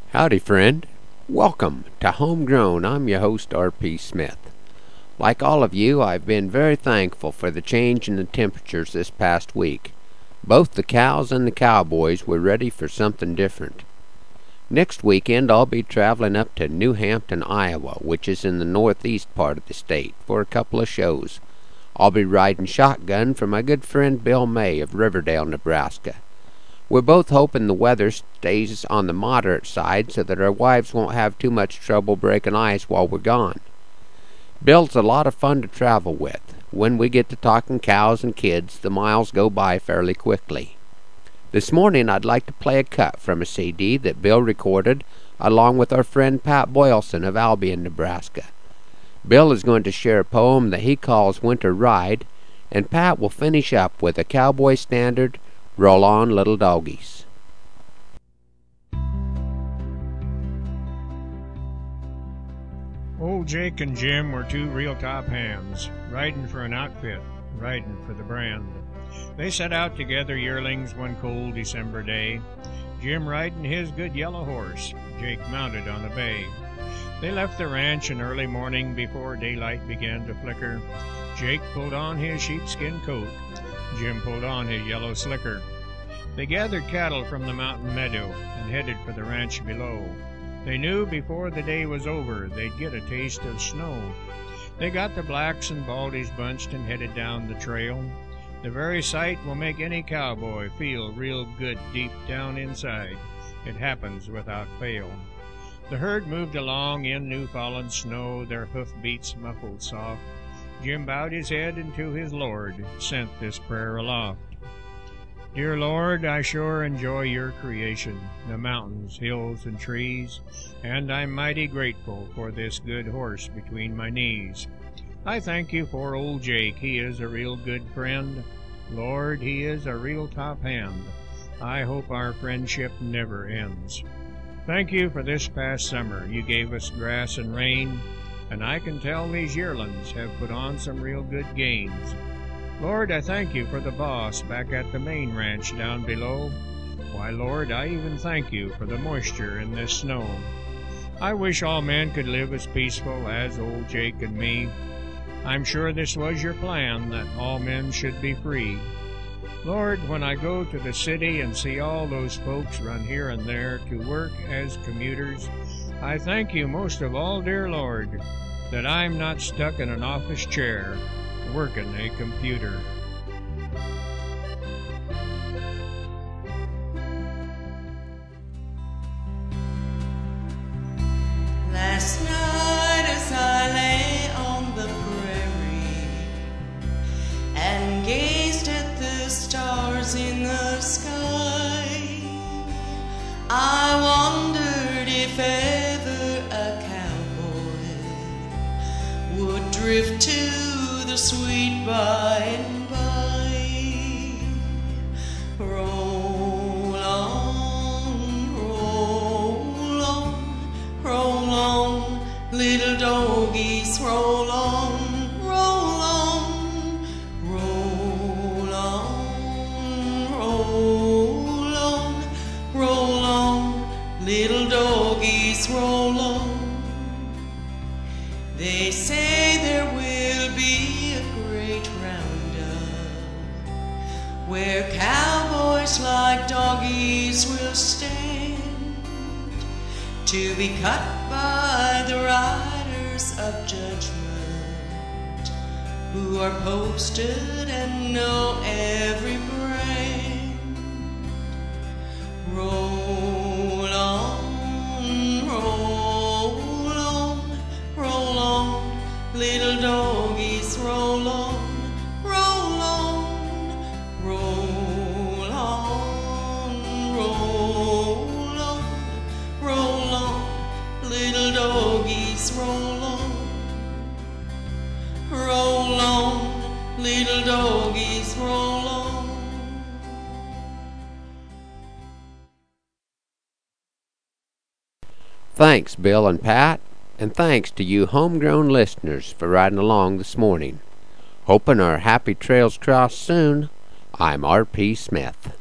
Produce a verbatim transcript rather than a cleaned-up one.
Howdy, friend. Welcome to Homegrown. I'm your host, R P Smith. Like all of you, I've been very thankful for the change in the temperatures this past week. Both the cows and the cowboys were ready for something different. Next weekend, I'll be traveling up to New Hampton, Iowa, which is in the northeast part of the state, for a couple of shows. I'll be riding shotgun for my good friend Bill May of Riverdale, Nebraska. We're both hoping the weather stays on the moderate side so that our wives won't have too much trouble breaking ice while we're gone. Bill's a lot of fun to travel with. When we get to talking cows and kids, the miles go by fairly quickly. This morning I'd like to play a cut from a C D that Bill recorded along with our friend Pat Boylston of Albion, Nebraska. Bill is going to share a poem that he calls Winter Ride, and Pat will finish up with a cowboy standard, Roll On Little Doggies. Old Jake and Jim were two real top hands, riding for an outfit, riding for the brand. They set out together yearlings one cold December day, Jim riding his good yellow horse, Jake mounted on a bay. They left the ranch in early morning before daylight began to flicker. Jake pulled on his sheepskin coat, Jim pulled on his yellow slicker. They gathered cattle from the mountain meadow and headed for the ranch below. They knew before the day was over they'd get a taste of snow. They got the blacks and baldies bunched and headed down the trail. The very sight will make any cowboy feel real good deep down inside. It happens without fail. The herd moved along in new-fallen snow, their hoof-beats muffled soft. Jim bowed his head unto his Lord, sent this prayer aloft. Dear Lord, I sure enjoy your creation, the mountains, hills, and trees, and I'm mighty grateful for this good horse between my knees. I thank you for old Jake, he is a real good friend. Lord, he is a real top hand. I hope our friendship never ends. Thank you for this past summer. You gave us grass and rain, and I can tell these yearlings have put on some real good gains. Lord, I thank you for the boss back at the main ranch down below. Why, Lord, I even thank you for the moisture in this snow. I wish all men could live as peaceful as old Jake and me. I'm sure this was your plan, that all men should be free. Lord, when I go to the city and see all those folks run here and there to work as commuters, I thank you most of all, dear Lord, that I'm not stuck in an office chair working a computer. Last night as I lay on the prairie and gazed at the stars in the sky, I wondered if ever a cowboy would drift to the sweet by and by. Roll on, roll on, roll on, little doggies, roll on, roll on, roll on, roll on, roll on, little doggies, roll on. They say there will be a great roundup where cowboys like doggies will stand to be cut by the riders of judgment who are posted and know every brand. Roll on, roll on, roll on, little doggies, roll on, roll on, roll on, roll on, roll on, little doggies, roll on, roll on, little doggies, roll on. Thanks, Bill and Pat, and thanks to you homegrown listeners for riding along this morning. Hoping our happy trails cross soon, I'm R P Smith.